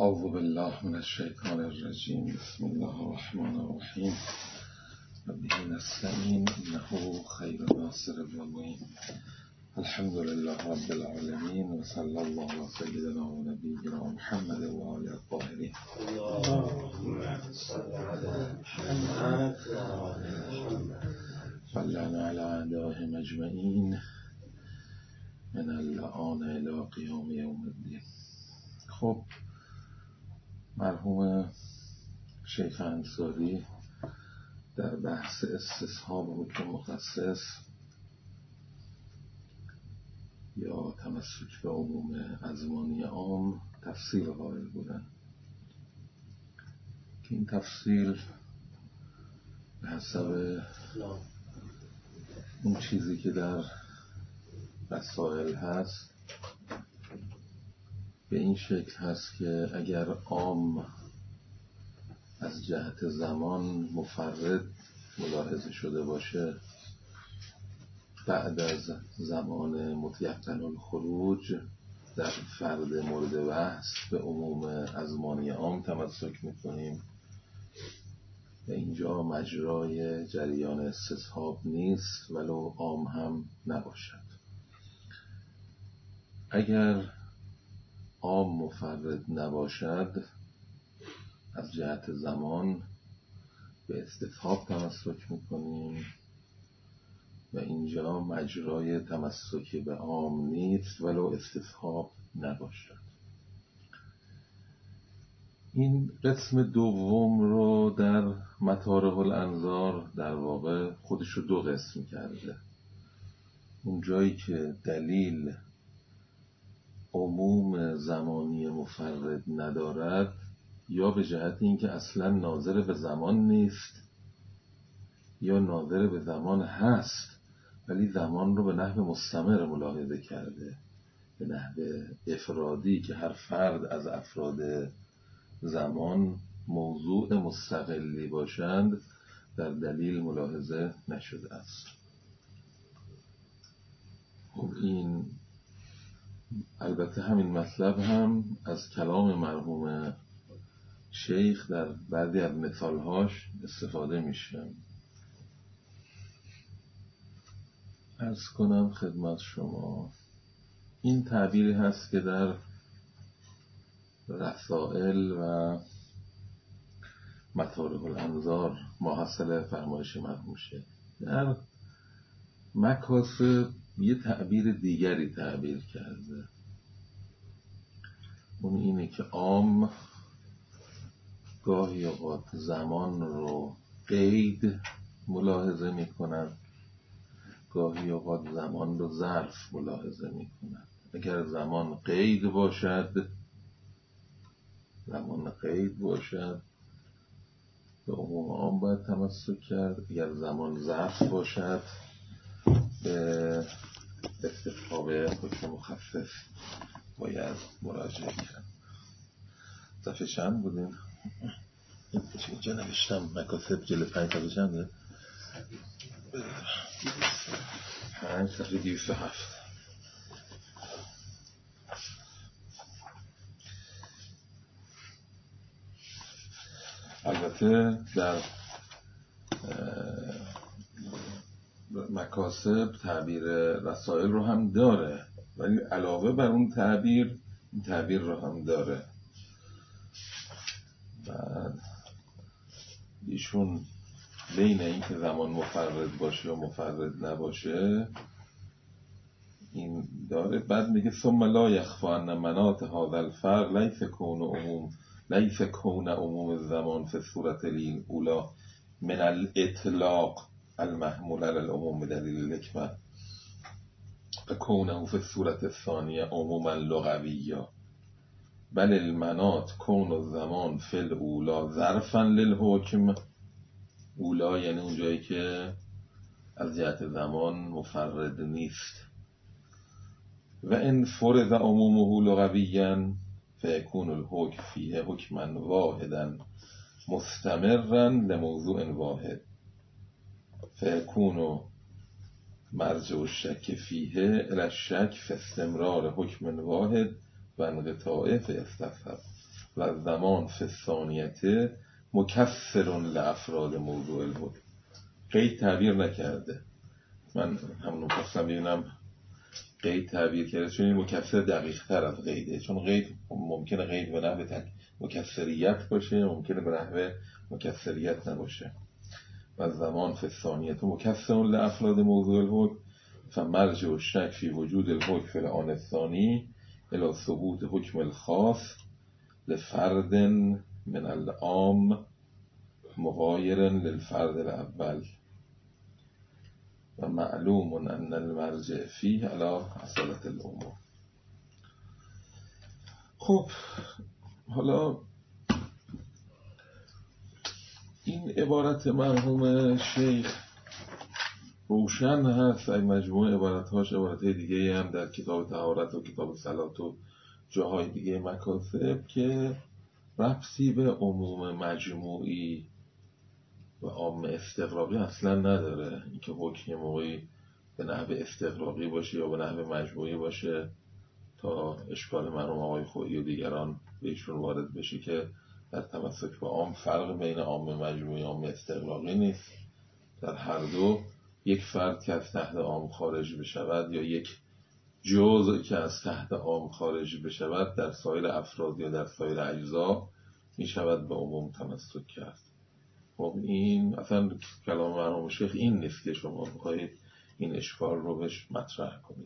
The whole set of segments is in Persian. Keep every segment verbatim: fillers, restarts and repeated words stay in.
اعوذ بالله من الشیطان الرجیم. بسم الله الرحمن الرحیم. و به نستعین انه خیر ناصر و معین. الحمد لله رب العالمین و صلی الله علی سیدنا و نبینا محمد و آله الطاهرین. اللهم صل علی محمد و آل محمد صلنا علی اعدائهم اجمعین من اللعان الی قیام یوم الدین. خب مرحوم شیخ انصاری در بحث استصحاب حکم مخصص یا تمسک به عموم ازمانی عام تفصیل قائل بودن که این تفصیل به حسب اون چیزی که در رسائل هست به این شکل هست که اگر عام از جهت زمان مفرد ملاحظه شده باشه، بعد از زمان متیقن الخروج در فرد مورد بحث به عموم ازمانی عام تمسک میکنیم و اینجا مجرای جریان استصحاب نیست ولو عام هم نباشد. اگر عام مفرد نباشد از جهت زمان به استصحاب تمسک میکنیم و اینجا مجرای تمسک به عام نیست ولو استصحاب نباشد. این قسم دوم رو در مطارق الانظار در واقع خودش رو دو قسم کرده. اون جایی که دلیل عموم زمانی مفرد ندارد یا به جهت اینکه اصلا ناظر به زمان نیست یا ناظر به زمان هست ولی زمان رو به نحو مستمر ملاحظه کرده، به نحو افرادی که هر فرد از افراد زمان موضوع مستقلی باشند، در دلیل ملاحظه نشده است. خب این البته همین مطلب هم از کلام مرحوم شیخ در بعضی از مثالهاش استفاده میشه. عرض کنم خدمت شما این تعبیری هست که در رسائل و مطارق الانظار ماحصل فرمایش مرحوم شیخ. در مکاسب یه تعبیر دیگری تعبیر کرده، اون اینه که عام گاهی اوقات زمان رو قید ملاحظه میکنن، گاهی اوقات زمان رو ظرف ملاحظه میکنن. اگر زمان قید باشد زمان قید باشد به عموم عام باید تمسک کرد، اگر زمان ظرف باشد به استصحاب حکم مخصص باید مراجعه کرد. صفحه چند بودیم؟ اینجا نوشتم مکاسب جلد پنج صفحه چنده؟ پنج صفحه دویست و هفت. البته در مکاسب تعبیر رسائل رو هم داره ولی علاوه بر اون تعبیر این تعبیر رو هم داره. بعد ایشون بین این که زمان مفرد باشه و مفرد نباشه این داره. بعد میگه ثم لا یخفی ان مناط هذا الفرق لیس کون عموم لیس کون عموم الزمان فی صورت الاولی من الاطلاق المحمول على العموم بدلیل الحکمة و کونه فی الصورت الثانیه عموما لغویا بل المناط کون الزمان فی الاولی ظرفا للحکم. اولا یعنی اون جایی که از جهت زمان مفرد نیست. و ان فرض عمومه لغویا فیکون الحکم فیه حکما واحدا مستمرا لموضوع واحد فیکون مرجع الشک فیه الی الشک فی استمرار حکم واحد و انقطاعه فی استصحاب و و زمان فی الثانیه مکثر لافراد موضوع الحکم. قید تعبیر نکرده، من همونو خواستم ببینم قید تعبیر کرده، چون این مکثر دقیق تر از قیده، چون قید ممکنه قید به نحو تک مکثریت باشه، ممکنه به نحو مکثریت نباشه. و زمان فی الثانیه مکثر لافراد موضوع الحکم فمرجع الشک فی وجود الحکم فی الآن الثانی الی ثبوت حکم الخاص لفرد من العام مغایر للفرد الاول و معلوم ان المرجع فیه علی اصالت الامور. خب حالا این عبارت مرحوم شیخ روشن هست، این مجموعه عبارتهاش عبارتهای دیگه هم در کتاب طهارت و کتاب صلات و جاهای دیگه مکاتب که ربطی به عموم مجموعی و عام استغراقی اصلا نداره. اینکه حکم موقعی به نحو استغراقی باشه یا به نحو مجموعی باشه تا اشکال مرحوم آقای خویی و دیگران بهشون وارد بشه که در تمسک با عام فرق بین عام مجموعی و عام استغراقی نیست. در هر دو یک فرد که از تحت عام خارج بشود یا یک جزء که از تحت عام خارج بشود در سایر افراد یا در سایر اجزا می شود به عموم تمسک کرد. خب این اصلا کلام مرحوم شیخ این نیست که شما بخواهید این اشکال رو بهش مطرح کنید.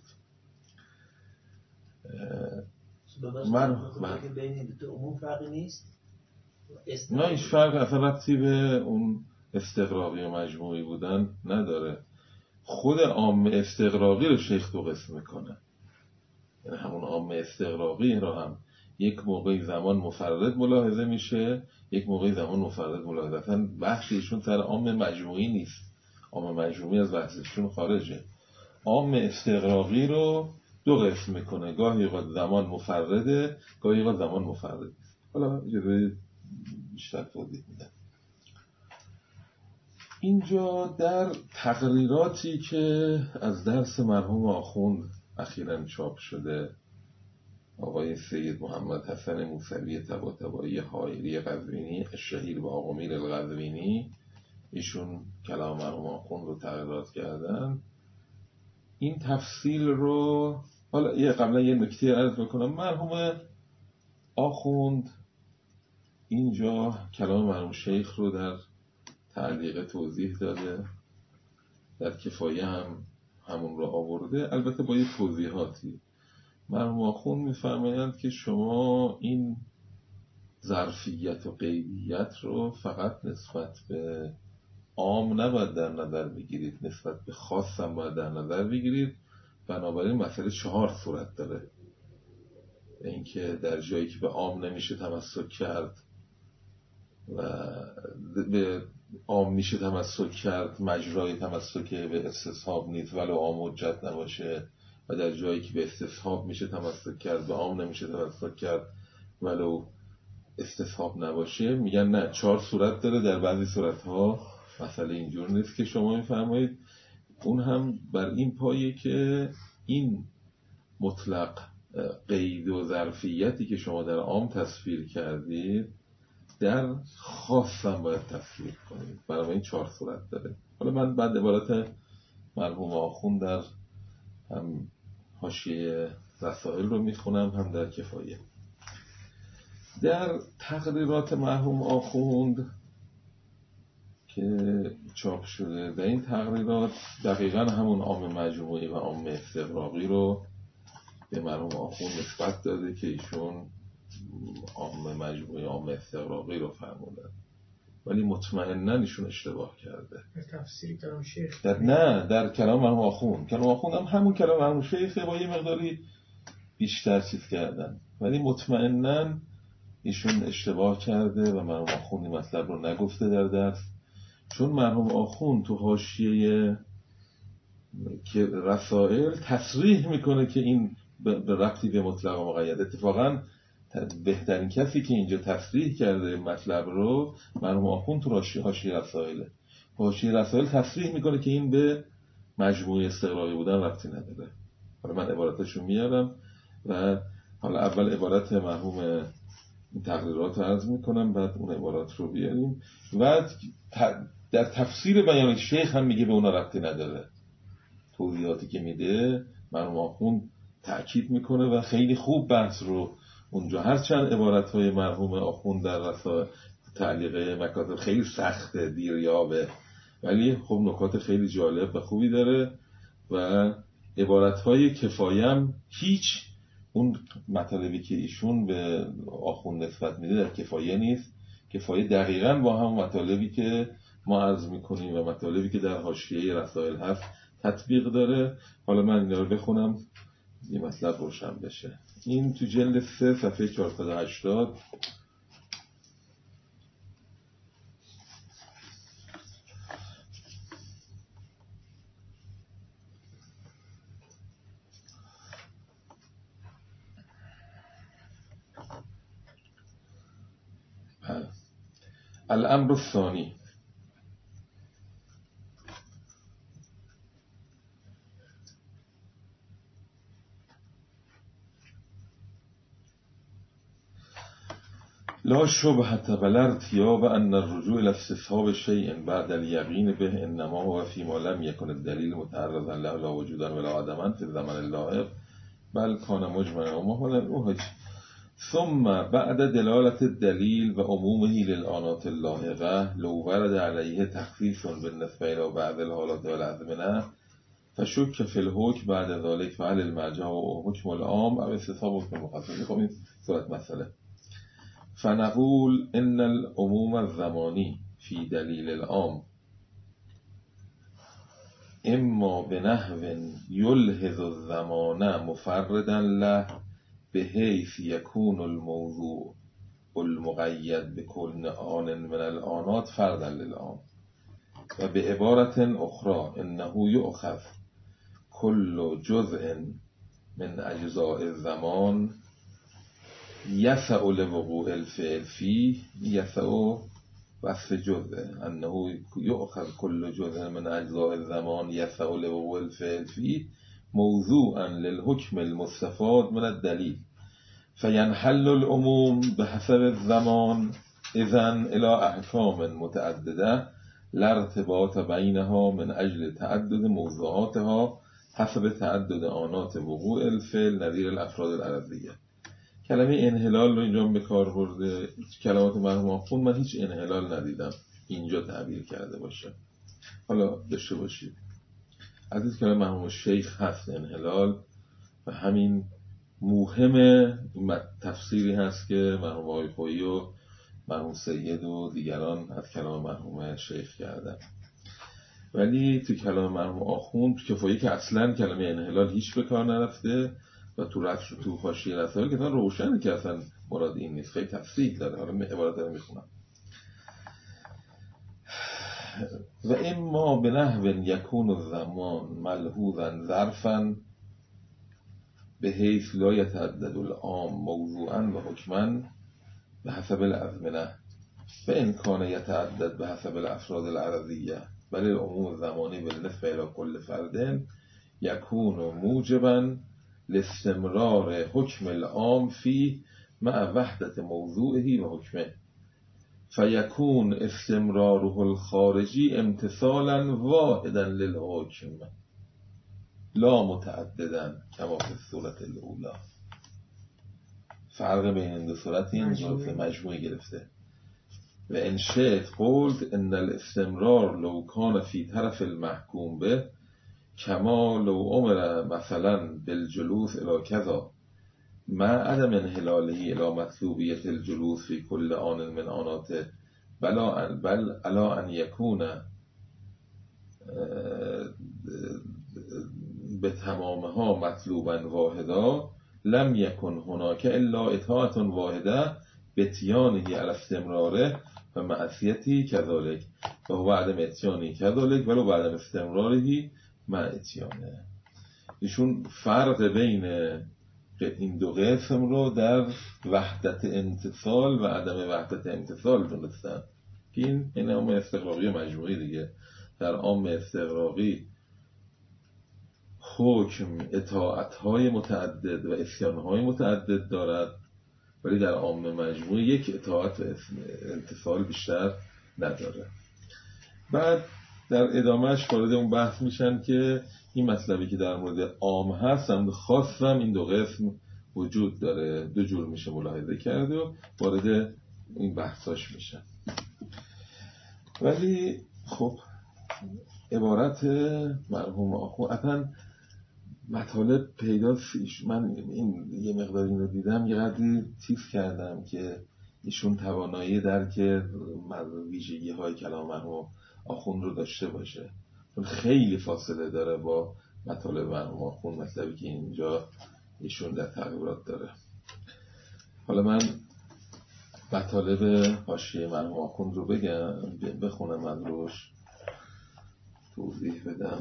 من بین دو عموم فرقی نیست؟ نه، هیچ فرق اصلا ربطی به اون استغراقی و مجموعی بودن نداره. خود عام استغراقی رو شیخ دو قسم میکنه، یعنی همون عام استغراقی رو هم یک موقعی زمان مفرد ملاحظه میشه، یک موقعی زمان مفرد ملاحظه. اصلا بحثشون سر عام مجموعی نیست، عام مجموعی از بحثشون خارجه. عام استغراقی رو دو قسم میکنه، گاهی اوقات زمان مفرده، گاهی اوقات زمان مفرد نیست. حالا اجازه بیشتر توضیح میدم. اینجا در تقریراتی که از درس مرحوم آخوند اخیراً چاپ شده، آقای سید محمد حسن موسوی طباطبایی حائری قزوینی الشهیر به آقا میر القزوینی، ایشون کلام مرحوم آخوند رو تقریرات کردن. این تفصیل رو حالا یه قبلا یه نکته عرض بکنم. مرحوم آخوند اینجا کلام مرحوم شیخ رو در تعلیق توضیح داده، در کفایه هم همون رو آورده، البته با یه توضیحاتی. مرحوم آخوند می‌فرمایند که شما این ظرفیت و قیدیت رو فقط نسبت به عام نباید در نظر بگیرید، نسبت به خاص هم باید در نظر بگیرید. بنابراین مسئله چهار صورت داره. اینکه در جایی که به عام نمیشه تمسک کرد و به عام میشه تمسک کرد، مجرای تمسک به استصحاب نیست ولو عام حجت نباشه، و در جایی که به استصحاب میشه تمسک کرد به عام نمیشه تمسک کرد ولو استصحاب نباشه. میگن نه، چهار صورت داره. در بعضی صورتها مسئله اینجور نیست که شما میفرمایید. اون هم بر این پایه که این مطلق قید و ظرفیتی که شما در عام تصویر کردید در خاص هم باید تصویر کنید. برای این چهار صورت داره. حالا من بعد عبارت مرحوم آخوند در هم حاشیه رسائل رو میخونم، هم در کفایه. در تقریرات مرحوم آخوند که چاپ شده، در این تقریرات دقیقاً همون عام مجموعی و عام استغراقی رو به مرحوم آخوند نسبت داده که ایشون عام مجموعی عام استغراقی رو فرمودن، ولی مطمئناً ایشون اشتباه کرده. تفسیر کلام شیخ در نه در کلام مرحوم آخوند، کلام آخوند هم همون کلام مرحوم شیخه با یه مقداری بیشتر چیز کردن، ولی مطمئناً ایشون اشتباه کرده و مرحوم آخوند این مطلب رو نگفته در درس. چون مرحوم آخوند تو حاشیه که رسائل تصریح میکنه که این به ربطی به مطلق و مقید. اتفاقاً بهترین کسی که اینجا تصریح کرده مطلب رو مرحوم آخوند تو حاشیه رسائله. حاشیه رسائل تصریح میکنه که این به مجموعه استغراقی بودن ربطی نداره. حالا من عبارتشو میارم و حالا اول عبارت مرحوم این تقریرات رو عرض میکنم، بعد اون عبارات رو بیاریم و در تفسیر بیان شیخ هم میگه به اونا ربطی نداره. توضیحاتی که میده مرحوم آخوند تأکید میکنه و خیلی خوب بحث رو اونجا، هرچند عبارتهای مرحوم آخوند در رسائل تعلیق مکاتب خیلی سخته، دیریابه، ولی خب نکات خیلی جالب و خوبی داره و عبارتهای کفایم هیچ اون مطالبی که ایشون به آخوند نسبت میده در کفایه نیست. کفایه دقیقاً با هم مطالبی که ما عرض میکنیم و مطالبی که در حاشیه رسائل هست تطبیق داره. حالا من اینا رو بخونم یه مطلب روشن بشه. این تو جلد سه صفحه چهارصد و هشتاد الامر الثانی لا شبهة ولا ارتياب أن الرجوع إلى استصحاب شيء بعد اليقين به إنما هو فيما لم يكن الدليل متعرضا له لا وجودا ولا عدما في الزمن اللاحق بل كان مجمعا ومحالا. ثم بعد دلالة الدليل وعمومه للآنات اللاحقة لو ورد عليه تخصيص بالنسبة إلى بعض الحالات والأزمنة فشك في الحكم بعد ذلك فهل المرجع حكم العام أو استصحاب حكم المخصص. خب این صورت مسئله. فنقول إن العموم الزماني في دليل العام إما بنحو يلحظ الزمان مفردا له بحيث يكون الموضوع المقيد بكل آن من الآنات فردا للعام، و بعبارة أخرى إنه يؤخذ كل جزء من أجزاء الزمان يسع لوقوع الفعل فيه يسع وصف جزء أنه يؤخذ كل جزء من أجزاء الزمان يسع لوقوع الفعل فيه موضوعا للحكم المستفاد من الدليل فينحل العموم بحسب الزمان إذن إلى أحكام متعددة لا ارتباط بينها من أجل تعدد موضوعاتها حسب تعدد آنات وقوع الفعل نظیر الافراد العرضیه. کلمه انحلال رو اینجا به کار برده. کلمات مرحوم آخوند من هیچ انحلال ندیدم اینجا تعبیر کرده باشه. حالا داشته باشید از این کلمه مرحوم شیخ هست انحلال و همین موهم تفسیری هست که مرحوم آقای خویی و مرحوم سید و دیگران از کلام مرحوم شیخ کردن. ولی تو کلام مرحوم آخوند تو کفایه که اصلا کلمه انحلال هیچ به کار نرفته و تو رفت تو حاشیه رسائل که روشنه که اصلا مراد این نیست، خیلی تفصیل داره. حالا عبارت رو میخونم. و اما به نحو یکون الزمان ملحوظا ظرفا به حیث لا یتعدد العام موضوعا و حکما به حسب الازمنه و ان کان یتعدد به حسب الافراد العرضیه ولی العموم الزمانی بالنسبه الى کل فرد یکون موجبا لاستمرار حکم العام فی مع وحدت موضوعه و حکمه فیکون استمراره الخارجی امتثالا واحدا للحکم لا متعددا کما فی الصورت الاولی. فرق بین این دو صورت این مجموعی گرفته. و ان شئت قلت ان الاستمرار لو کان فی طرف المحکوم به کما لو امر مثلا بالجلوس الى کذا مع عدم انحلاله الى مطلوبیت الجلوس فی کل آن من آنات بل بل الا ان یکون به تمامها مطلوبا واحدا لم یکن هناک الا اطاعت واحده بتیانه علی استمراره و معصیتی کذالک و بعد اتیانی کذالک ولو بعد استمرارهی مع اتیانه. ایشون فرق بین این دو قسم رو در وحدت امتصال و عدم وحدت امتصال دونستن که این این عام استقراقی مجموعی دیگه. در عام استقراقی حکم اطاعت‌های متعدد و اسیان‌های متعدد دارد ولی در عام مجموع یک اطاعت و امتثال بیشتر نداره. بعد در ادامهش وارد اون بحث میشن که این مطلبی که در مورد عام هست هم خاص هم این دو قسم وجود داره، دو جور میشه ملاحظه کرد و وارد این بحثاش میشن. ولی خب عبارت مرحوم آخوند اصلا مطالب پیداست. من این یه مقداری اینو دیدم یه قدری تیز کردم که ایشون توانایی درک ویژگی های کلام مرحوم آخوند رو داشته باشه، خیلی فاصله داره با مطالب مرحوم آخوند، مطلبی که اینجا ایشون در تقریرات داره. حالا من مطالب حاشیه مرحوم آخوند رو بگم، بخونم از روش توضیح بدم.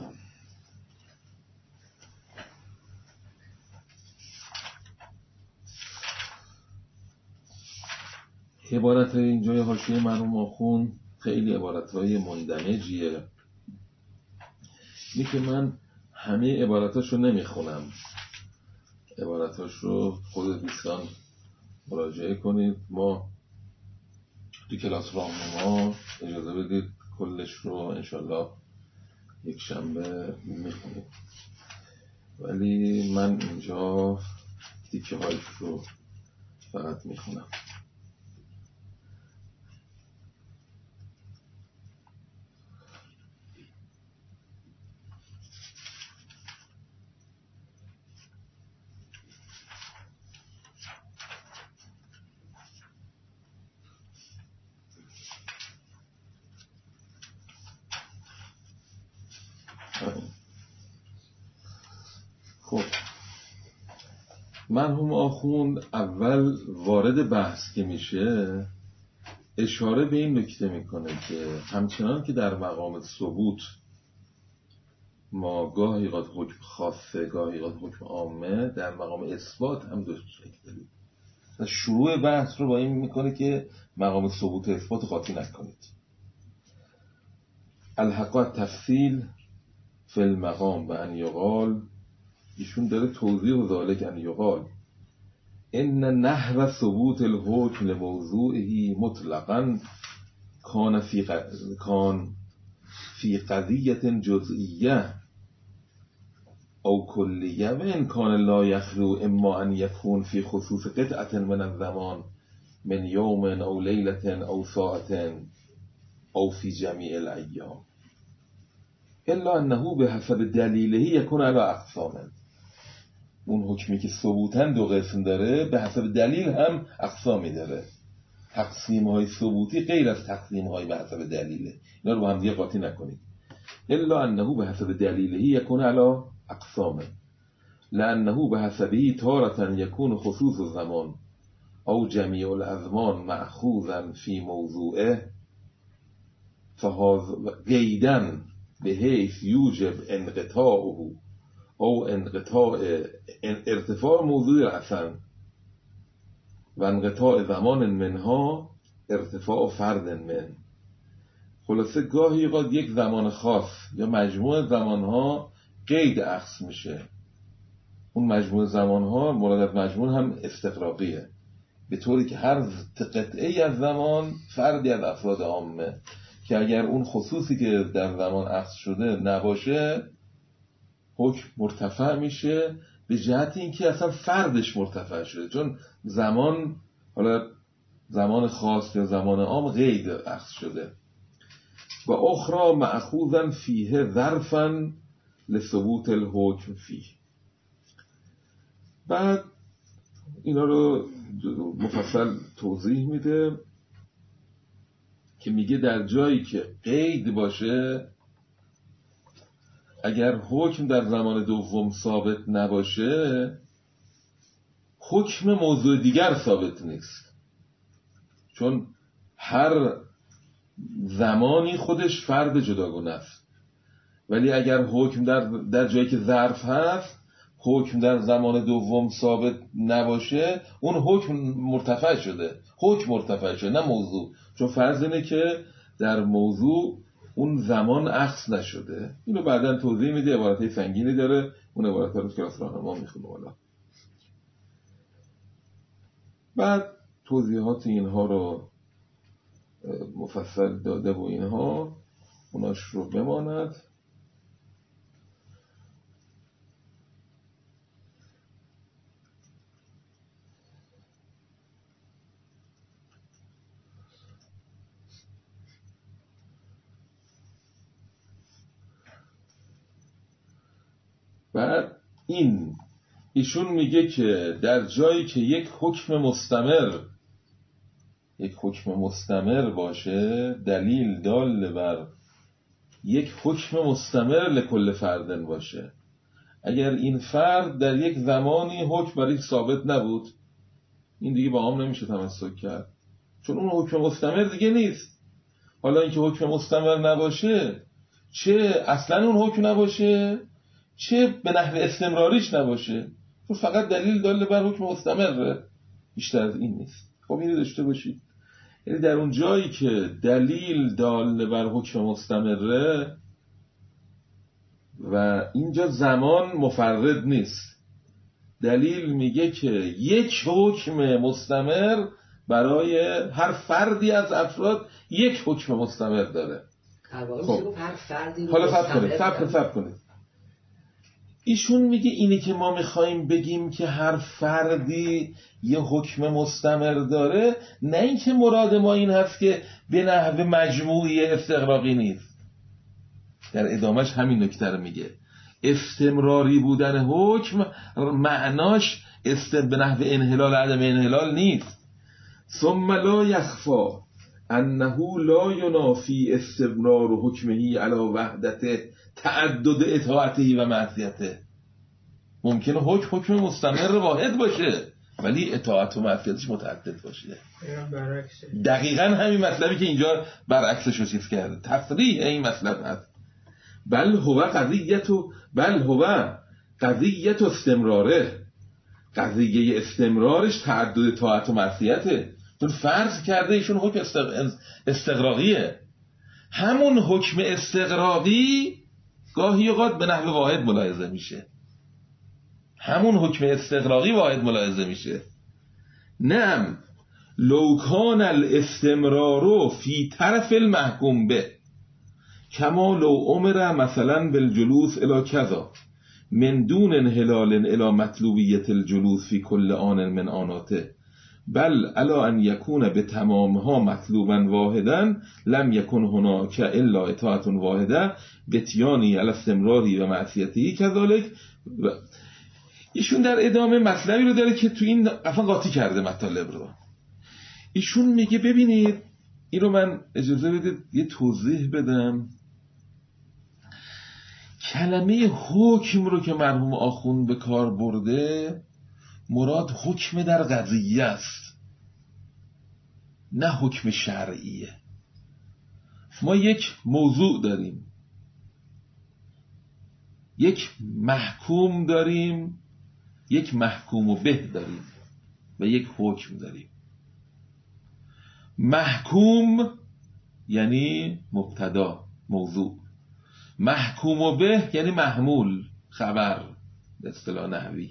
عبارت های اینجای حاشیه مرحوم آخوند خیلی عبارت های مندمجیه. اینی که من همه عبارتاش رو نمیخونم، عبارتاش رو خود دوستان مراجعه کنید. ما تو کلاس راهنما اجازه بدید کلش رو انشالله یک شنبه میخونیم، ولی من اینجا تیکه هایش رو فقط میخونم. خب مرحوم آخوند اول وارد بحث که میشه اشاره به این نکته میکنه که همچنان که در مقام ثبوت ما گاهی قد حکم خاصه گاهی قد حکم عامه، در مقام اثبات هم دو شکل داریم. شروع بحث رو با این میکنه که مقام ثبوت و اثبات قاطی نکنید. الحق تفصیل فی المقام و ان یقال، ایشون داره توضیح و ذالک ان یقال ان نحو ثبوت الحکم لموضوعه مطلقا کان فی ق... کان فی قضیه جزئیه او کلیه و ان کان لا یخلو اما ان یکون فی خصوص قطعه من الزمان من یوم او لیلة او ساعة او فی جمیع الایام الا انه به حسب دلیله یکون علی اقسام. اون حکمی که ثبوتاً دو قسم داره به حسب دلیل هم اقسامی داره. تقسیم های ثبوتی غیر از تقسیم های به حسب دلیله، اینا رو با هم دیگه قاطی نکنید. الا انه به حسب دلیله یکون علی اقسام لانه به حسبه تارة یکون خصوص الزمان او جمیع الازمان مأخوذا فی موضوعه فهذا قیداً به حیث یوجب انقطاعه او انقطاع ارتفاع موضوع اصلا و انقطاع زمان منها ارتفاع فرد من. خلاصه گاهی قد یک زمان خاص یا مجموع زمانها قید اخذ میشه. اون مجموع زمانها مراد از مجموع هم استغراقیه، به طوری که هر قطعه از زمان فردی از افراد عامه که اگر اون خصوصی که در زمان اخذ شده نباشه حکم مرتفع میشه، به جهت اینکه اصلا فردش مرتفع شده، چون زمان حالا زمان خاص یا زمان عام قید اخذ شده. و اخرى مأخوذا فیه ظرفا لثبوت الحکم فیه. بعد اینا رو مفصل توضیح میده که میگه در جایی که قید باشه، اگر حکم در زمان دوم ثابت نباشه حکم موضوع دیگر ثابت نیست، چون هر زمانی خودش فرد جداگونه است. ولی اگر حکم در, در جایی که ظرف هست حکم در زمان دوم ثابت نباشه اون حکم مرتفع شده، حکم مرتفع شده نه موضوع، چون فرض اینه که در موضوع اون زمان اخذ نشده. اینو بعداً توضیح میده، عبارتای سنگینی داره، اون عبارت‌ها رو کلاس راهنما میخونه. والا بعد توضیحات اینها رو مفصل داده و اینها اوناش رو بماند. بعد این ایشون میگه که در جایی که یک حکم مستمر یک حکم مستمر باشه، دلیل دال بر یک حکم مستمر لکل فردن باشه. اگر این فرد در یک زمانی حکم برای ثابت نبود، این دیگه با هم نمیشه تمسک کرد، چون اون حکم مستمر دیگه نیست. حالا اینکه حکم مستمر نباشه، چه اصلا اون حکم نباشه، چه به نحو استمراریش نباشه، تو فقط دلیل دال بر حکم مستمره، بیشتر از این نیست. خب اینو داشته باشید. یعنی در اون جایی که دلیل دال بر حکم مستمره و اینجا زمان مفرد نیست، دلیل میگه که یک حکم مستمر برای هر فردی از افراد یک حکم مستمر داره. خب هر فردی حالا صبر کنید صبر صبر کنید ایشون میگه اینی که ما میخواییم بگیم که هر فردی یه حکم مستمر داره، نه اینکه مراد ما این هست که به نحو مجموعی استغراقی نیست. در ادامهش همین نکته رو میگه، استمراری بودن حکم معناش است به نحو انحلال عدم انحلال نیست. ثم لا یخفا انه لا ینافی استمرار حکمه علی وحدت تعدد اطاعته و معصیته. ممکنه حکم حکم مستمر واحد باشه ولی اطاعت و معصیتش متعدد باشه. دقیقاً همین مطلبی که اینجا برعکسش رو چیز کرده، تفریح این مطلب هست. بل هو قضیت بل هو قضیت استمراره، قضیه استمرارش تعدد اطاعت و معصیته. چون فرض کرده ایشون حکم استغراقیه، همون حکم استغراقی گاهی اوقات به نحو واحد ملاحظه میشه، همون حکم استغراقی واحد ملاحظه میشه. نعم لو کان الاستمرار فی طرف المحکوم به کما لو امر مثلا بالجلوس الی کذا من دون انحلال الی مطلوبیت الجلوس فی کل آن من آناته بل الا ان یکون به تمامها مطلوبا واحدا لم یکن هناک الا اطاعت واحده بتیانی علی استمراری و معصیتی کذالک. ایشون در ادامه مطلبی رو داره که تو این اصلا قاطی کرده مطالب رو. ایشون میگه ببینید، این رو من اجازه بدید یه توضیح بدم. کلمه حکم رو که مرحوم آخوند به کار برده، مراد حکم در قضیه است، نه حکم شرعیه. ما یک موضوع داریم، یک محکوم داریم، یک محکوم و به داریم و یک حکم داریم. محکوم یعنی مبتدا، موضوع. محکوم و به یعنی محمول، خبر به اصطلاح نحوی.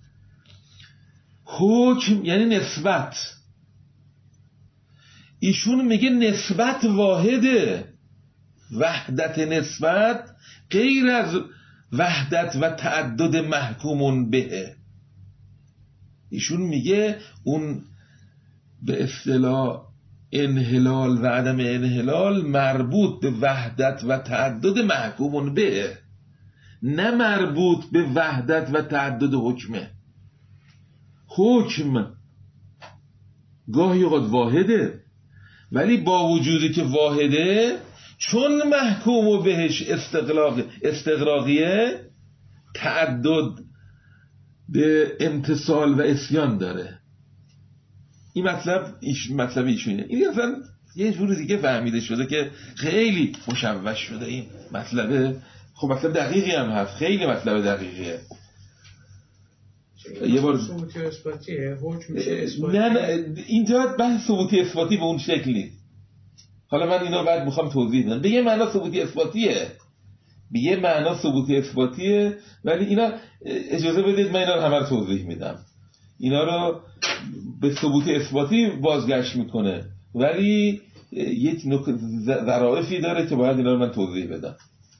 حکم یعنی نسبت. ایشون میگه نسبت واحده، وحدت نسبت غیر از وحدت و تعدد محکومون به. ایشون میگه اون به اصطلاح انحلال و عدم انحلال مربوط به وحدت و تعدد محکومون به، نه مربوط به وحدت و تعدد حکمه. حکم گاهی اوقات واحده، ولی با وجودی که واحده، چون محکوم و بهش استقلاق استقراقیه، تعدد به امتصال و اسیان داره. این مطلب ایش مطلب ایشونه. این اصلا یه جور دیگه فهمیده شده که خیلی مشوش شده این مطلبه. خب مطلب دقیقی هم هست، خیلی مطلب دقیقیه. یه بار ثبوتی اثباتیه، حکم میشه اثباتی. نه نه اینجا بحث ثبوتی اثباتی به اون شکلی. حالا من اینا بعد میخوام توضیح بدم. به یه معنا ثبوتی اثباتیه، به یه معنا ثبوتی اثباتیه، ولی اینا اجازه بدید من اینا رو همه رو توضیح میدم. اینا رو به ثبوت اثباتی بازگشت میکنه، ولی یک نکته ظرافی داره که باید اینا رو من توضیح بدم.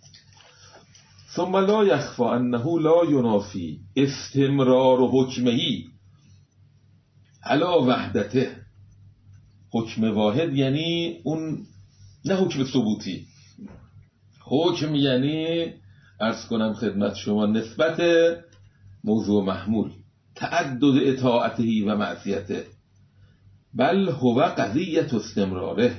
ثم لا یخفى انه لا ینافی استمرار حکمهی علی وحدته. حکم واحد یعنی اون نه حکم ثبوتی، حکم یعنی عرض کنم خدمت شما نسبت موضوع محمول، تعدد اطاعته و معصیته، بل هو قضیه استمراره،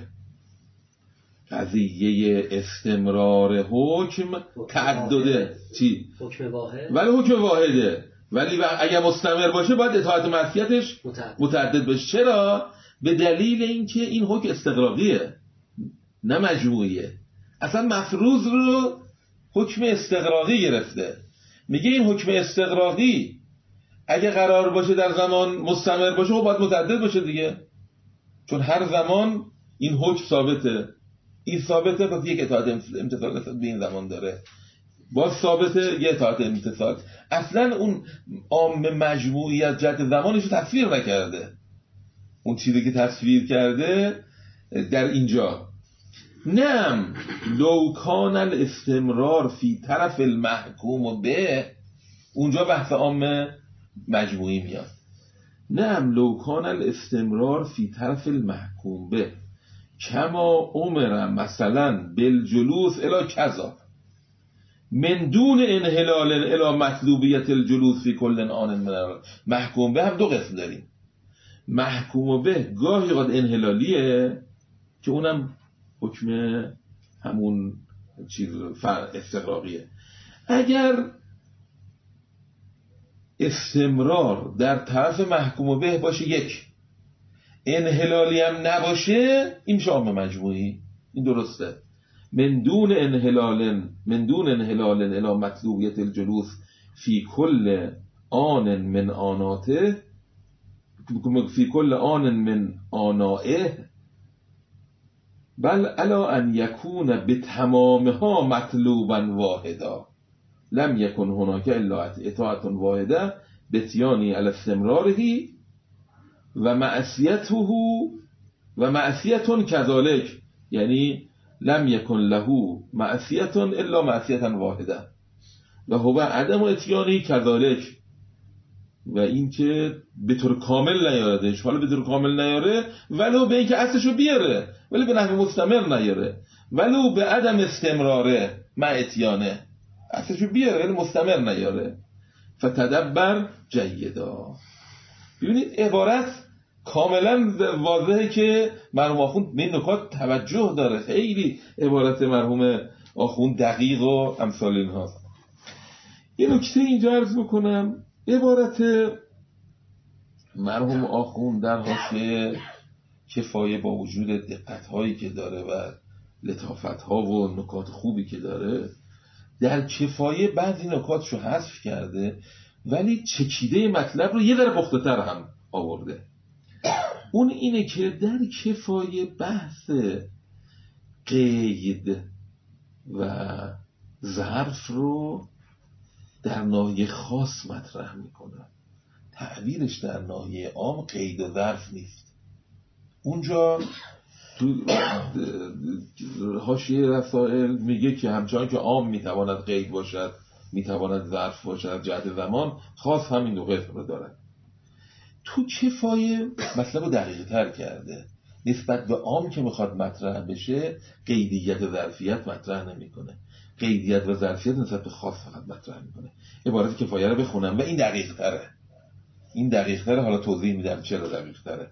قضیه استمرار حکم تعدده چی؟ حکم واحد، ولی حکم واحده، ولی اگر مستمر باشه باید اطاعت معصیتش متعدد, متعدد بشه. چرا؟ به دلیل اینکه این حکم استقراقیه نه مجموعیه. اصلا مفروض رو حکم استقراقی گرفته، میگه این حکم استقراقی اگه قرار باشه در زمان مستمر باشه خب باید متعدد باشه دیگه، چون هر زمان این حکم ثابته، این ثابته پس یک اطاعت امتثال به این زمان داره، باز ثابته یک اطاعت امتثال. اصلا اون عام مجموعیت جهت زمانش رو تصویر نکرده، اون چیزی که تصویر کرده در اینجا نم لو کان الاستمرار فی طرف المحکوم به، اونجا بحث عام مجموعی میاد. نم لو کان الاستمرار فی طرف المحکوم به کما امر مثلا بالجلوس الی کذا من دون انحلال الی مطلوبیت الجلوس فی کل آن من. محکوم به هم دو قسم داریم، محکوم به گاهی قد انحلالیه که اونم حکم همون چیز استقراقیه. اگر استمرار در طرف محکوم به باشه یک، انحلالی هم نباشه، این میشه عام مجموعی، این درسته. من دون انحلال من دون انحلال الی مطلوبیت الجلوس فی کل آن من آناته فی کل آن من آنائه بل الا ان یکون به تمامها مطلوبا واحدا لم یکن هناک الا اطاعت واحده بتیانی علی استمراره و معصیته و معصیتون کذالک، یعنی لم یکن له معصیتون الا معصیتا واحده و هو عدم اتیانی کذالک، و این که به طور کامل نیاردش، حالا به طور کامل نیاره ولو به این که اصلشو بیاره ولی به نحو مستمر نیاره، ولو به عدم استمراره مع اتیانه، اصلشو بیاره ولی مستمر نیاره. فتدبر جیدا. ببینید عبارت کاملا واضحه که مرحوم آخوند به این نکات توجه داره، خیلی عبارت مرحوم آخوند دقیق و امثال اینهاست. یه نکته اینجا عرض بکنم، عبارت مرحوم آخوند در حاشیه کفایه با وجود دقت‌هایی که داره و لطافت‌ها و نکات خوبی که داره، در کفایه بعضی نکاتشو حذف کرده ولی چکیده مطلب رو یه ذره پخته‌تر هم آورده. اون اینه که در کفایه بحث قید و ظرف رو در ناحیه خاص مطرح میکنه، تعبیرش در ناحیه عام قید و ظرف نیست. اونجا تو حاشیه رسائل میگه که همچنان که عام میتواند قید باشد میتواند ظرف باشد جهت زمان، خاص همین دو قسم رو دارد. تو کفایه مطلب رو دقیق تر کرده، نسبت به عام که میخواد مطرح بشه قیدیت و ظرفیت مطرح نمیکنه، قیدیت و ظرفیت نسبت به خاص فقط مطرح میکنه. عبارت کفایه رو بخونم و این دقیق تره، این دقیق تره، حالا توضیح میدم چرا دقیق تره.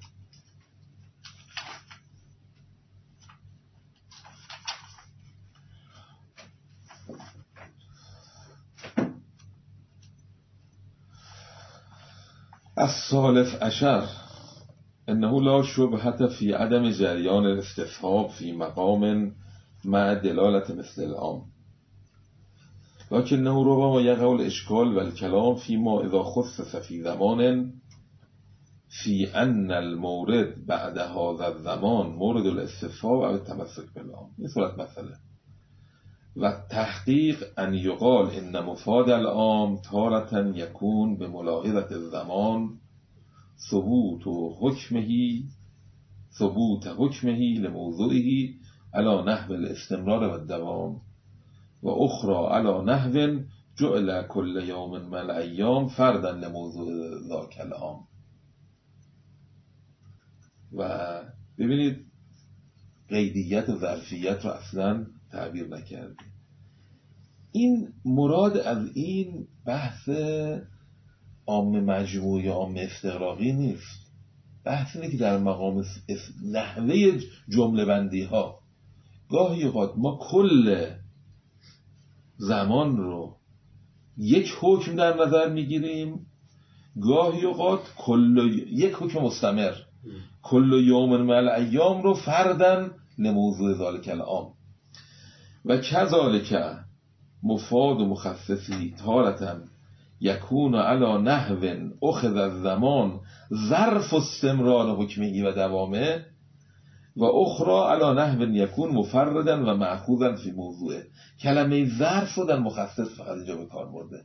الثالث عشر انه لا شبهة فی عدم جریان الاستصحاب فی مقام مع دلالت مثل العام، لكنه ربما یقع الاشکال والکلام فيما اذا خصص في زمان في ان المورد بعد هذا الزمان مورد الاستصحاب او التمسك بالعام. این صورت مسئله و تحقیق ان یقال ان مفاد العام تارة یکون به ملاحظة الزمان ثبوت و حکمهی ثبوت حکمهی لموضوعهی علی نحو الاستمرار و الدوام و اخرى علی نحو جعل کل یوم من الایام فردا لموضوع ذاک العام. و ببینید قیدیت و ظرفیت رو اصلا تعبیر نکرده. این مراد از این بحث عام مجموعی یا عام استغراقی نیست. بحث اینه که در مقام نحوه جمله بندی ها گاهی اوقات ما کل زمان رو یک حکم در نظر میگیریم، گاهی اوقات کل یک حکم مستمر کل یوم من الایام رو فردن لموضوع ذالک العام. و کذالک مفاد و مخصصی تارتن یکون علی نحو اخذ الزمان ظرف استمرار حکمهی و دوامه و اخرى علی نحو یکون مفردن و مأخوذن فی موضوعه. کلمه ظرف رو در مخصص فقط اینجا به کار برده.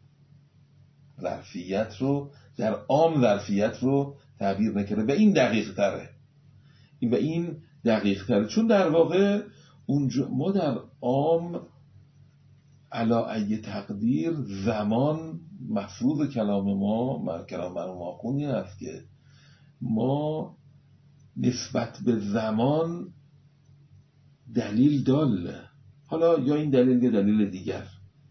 ظرفیت رو در عام ظرفیت رو تعبیر نکرده. و این دقیق تره این و این دقیق تره چون در واقع اونجا ما در عام علی ای تقدیر زمان مفروض کلام ما مر کلام مرحوم آخوندی هست که ما نسبت به زمان دلیل داله. حالا یا این دلیل یا دلیل دیگر،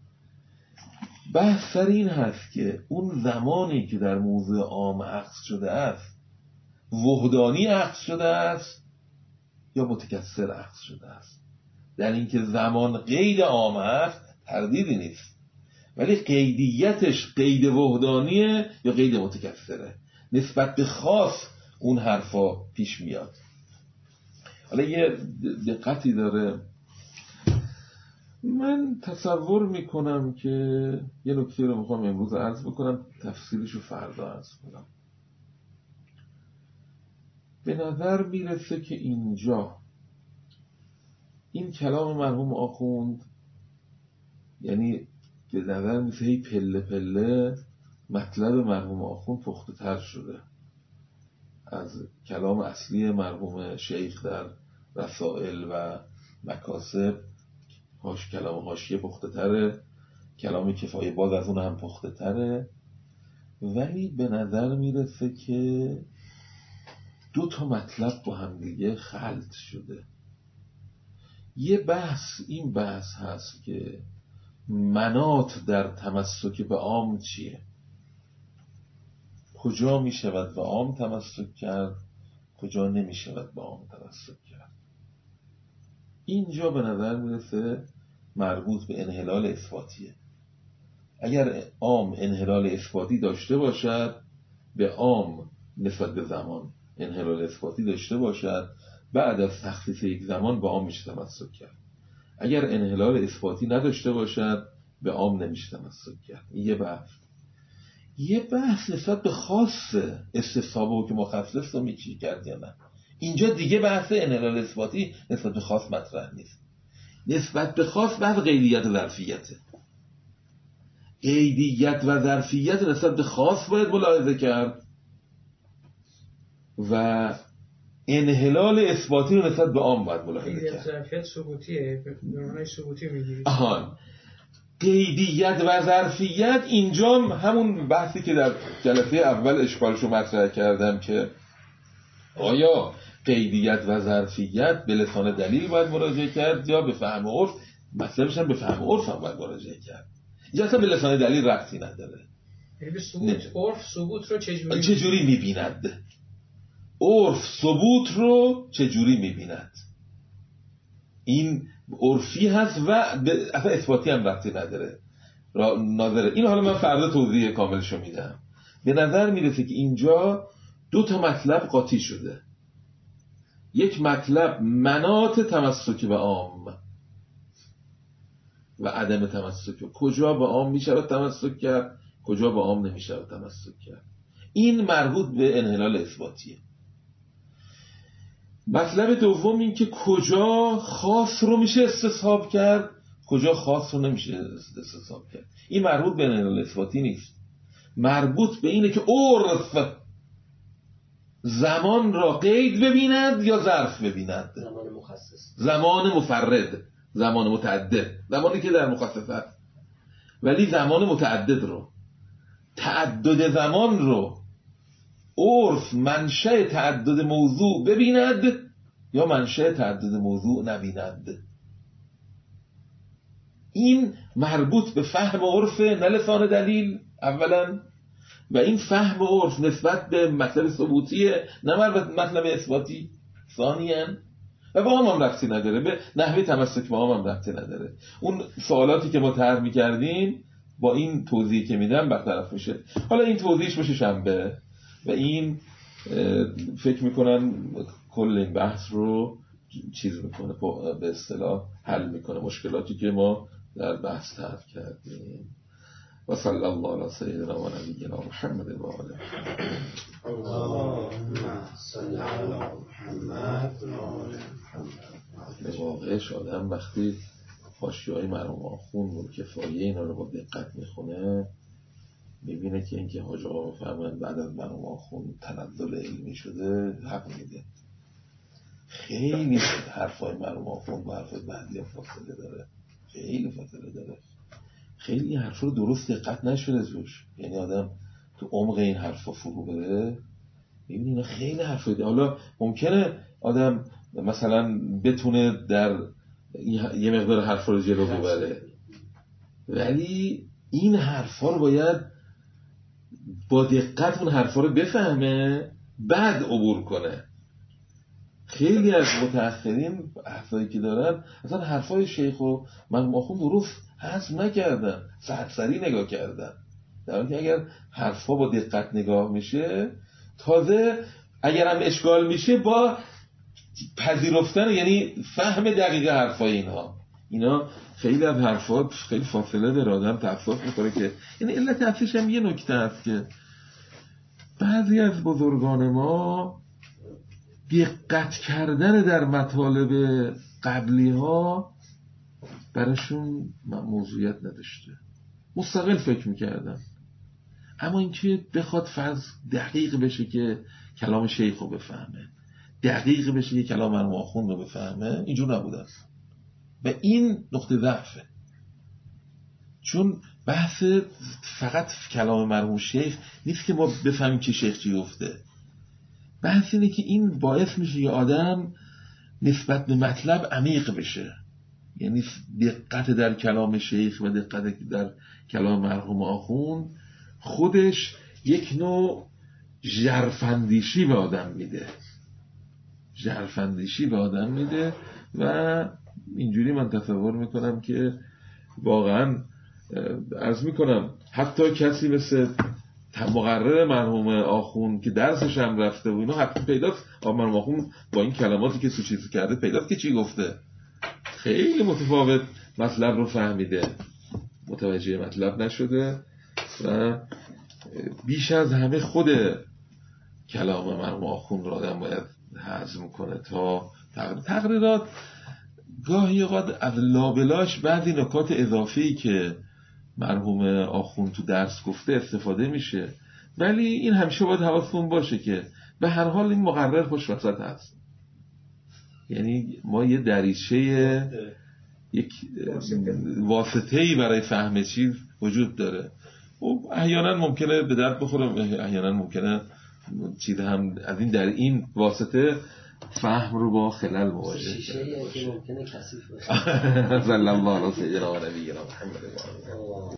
بحث سر این هست که اون زمانی که در موضوع عام اخذ شده است وحدانی اخذ شده است یا متکثر اخذ شده است. در اینکه زمان قید عام است تردیدی نیست، ولی قیدیتش قید وحدانیه یا قید متکثره. نسبت به خاص اون حرفا پیش میاد. حالا یه دقتی داره، من تصور میکنم که یه نکته رو میخوام امروز عرض بکنم، تفصیلشو فردا عرض کنم. به نظر میرسه که اینجا این کلام مرحوم آخوند یعنی به نظر میرسه پله پله مطلب مرحوم آخوند پخته تر شده از کلام اصلی مرحوم شیخ در رسائل و مکاسب. هاش کلام حاشیه پخته تره، کلام کفایه باز از اون هم پخته تره، ولی به نظر میرسه که دو تا مطلب با هم دیگه خلط شده. یه بحث این بحث هست که مناط در تمسک به عام چیه، کجا می شود به عام تمسک کرد، کجا نمی شود به عام تمسک کرد. اینجا به نظر میرسه مربوط به انحلال اثباتیه. اگر عام انحلال اثباتی داشته باشد، به عام نسبت به زمان انحلال اثباتی داشته باشد، بعد از تخصیص یک زمان به عام میشه تمسک کرد. اگر انحلال اثباتی نداشته باشد، به عام نمیشه تمسک کرد. یه بحث یه بحث نسبت به خاص استصحاب و حکم مخصص رو میچی کرد یا نه. اینجا دیگه بحث انحلال اثباتی نسبت به خاص مطرح نیست. نسبت به خاص بحث قیدیت و ظرفیته. قیدیت و ظرفیت نسبت به خاص باید ملاحظه کرد و انحلال اثباتی رو نسبت به عام باید ملاحظه کرد. قیدیت و ظرفیت ثبوتیه، به معنای ثبوتی میگیری. آهان قیدیت و ظرفیت اینجا همون بحثی که در جلسه اول اشکالشو مطرح کردم که آیا قیدیت و ظرفیت به لسان دلیل باید مراجعه کرد یا به فهم عرف. مطلبش هم به فهم عرف هم باید مراجعه کرد. اینجا اصلا به لسان دلیل ربطی نداره. یعنی به ثبوت عرف ثبوت رو چجوری چجوری میبیند، عرف ثبوت رو چجوری میبیند، این عرفی هست و اصلا اثباتی هم ربطی نداره ناظره. این حالا من فردا توضیح کاملشو میدم. به نظر میرسه که اینجا دو تا مطلب قاطی شده. یک مطلب مناط تمسک به عام و عدم تمسک، کجا به عام میشه تمسک کرد، کجا به عام نمیشه تمسک کرد. این مربوط به انحلال اثباتیه. مطلب دوم این که کجا خاص رو میشه استصحاب کرد، کجا خاص رو نمیشه استصحاب کرد. این مربوط به انحلال اثباتی نیست، مربوط به اینه که عرف زمان را قید ببیند یا ظرف ببیند؟ زمان مخصص، زمان مفرد، زمان متعدد، زمانی که در مخصص است. ولی زمان متعدد رو، تعدد زمان رو عرف منشأ تعدد موضوع ببیند یا منشأ تعدد موضوع نبیند. این مربوط به فهم عرف، نه لسان دلیل اولا، و این فهم عرف نسبت به مطلب ثبوتیه، نه مطلب اثباتی ثانیاً، و با هم هم ربطی نداره، به نحوه تمسک با هم هم ربطی نداره. اون سوالاتی که ما طرح می‌کردیم با این توضیحی که میدم برطرف میشه. حالا این توضیحش بشه شنبه و این فکر میکنن کل این بحث رو چیز میکنه، به اصطلاح حل میکنه مشکلاتی که ما در بحث طرح کردیم. و صلی الله علی سیدنا و نبینا محمد و آله. اللهم صل علی محمد و آل محمد. به واقعش آدم وقتی حاشیه‌های مرحوم آخوند و کفایه اینا رو با دقت میخونه میبینه که اینکه حاج آقا فرمودن بعد از مرحوم آخوند تنزل علمی شده حق میده. خیلی حرفای مرحوم آخوند با حرفای بعدی فاصله داره، خیلی فاصله داره. خیلی این حرفا رو درست دقت نشده توش، یعنی آدم تو عمق این حرفا فرو بره میبینی اینا خیلی حرفای ده. حالا ممکنه آدم مثلا بتونه در یه مقدار حرفا رو جلو ببره، ولی این حرفا رو باید با دقت اون حرفا رو بفهمه بعد عبور کنه. خیلی از متأخرین حرفایی که دارن اصلا حرفای شیخ و مرحوم آخوند درست حذف نکردن، سرسری نگاه کردن، در حالی که اگر حرفا با دقت نگاه میشه تازه اگر هم اشکال میشه با پذیرفتن، یعنی فهم دقیق حرفای اینها. اینا خیلی از حرفات خیلی فاصله داره، آدم تأسف میکنه که این علت اصلیش هم یه نکته هست که بعضی از بزرگان ما دقت کردن در مطالب قبلی ها براشون موضوعیت نداشته، مستقل فکر میکردن. اما اینکه بخواد فرض دقیق بشه که کلام شیخ رو بفهمه، دقیق بشه که کلام مرحوم آخوند رو بفهمه، اینجور نبوده و این نقطه ضعفه. چون بحث فقط کلام مرحوم شیخ نیست که ما بفهمیم که شیخ چی گفته، بحث اینه که این باعث میشه یه آدم نسبت به مطلب عمیق بشه، یعنی دقت در کلام شیخ و دقت در کلام مرحوم آخوند خودش یک نوع ژرفاندیشی به آدم میده، ژرفاندیشی به آدم میده و اینجوری من تصور میکنم که واقعا عرض میکنم حتی کسی مثل مقرر مرحوم آخوند که درسش هم رفته و اینا حتی پیداست مرحوم آخوند با این کلماتی که تو چیز کرده پیداست که چی گفته، خیلی متفاوت مطلب رو فهمیده، متوجه مطلب نشده و بیش از همه خود کلام مرحوم آخوند رو آدم باید هضم کنه تا تقریرات. گاهی اوقات از لابلاش بعضی نکات اضافی که مرحوم آخوند تو درس گفته استفاده میشه، ولی این همیشه باید حواستون باشه که به هر حال این مقرر پشت وسط هست، یعنی ما یه دریچه یک واسطه‌ای برای فهم چیز وجود داره و احیانا ممکنه به درد بخوره، احیانا ممکنه چیز هم از این در این واسطه فهم رو با خلل مواجه شیشه که ممکنه کثیف باشه. صلی الله علی سیدنا و نبینا محمد.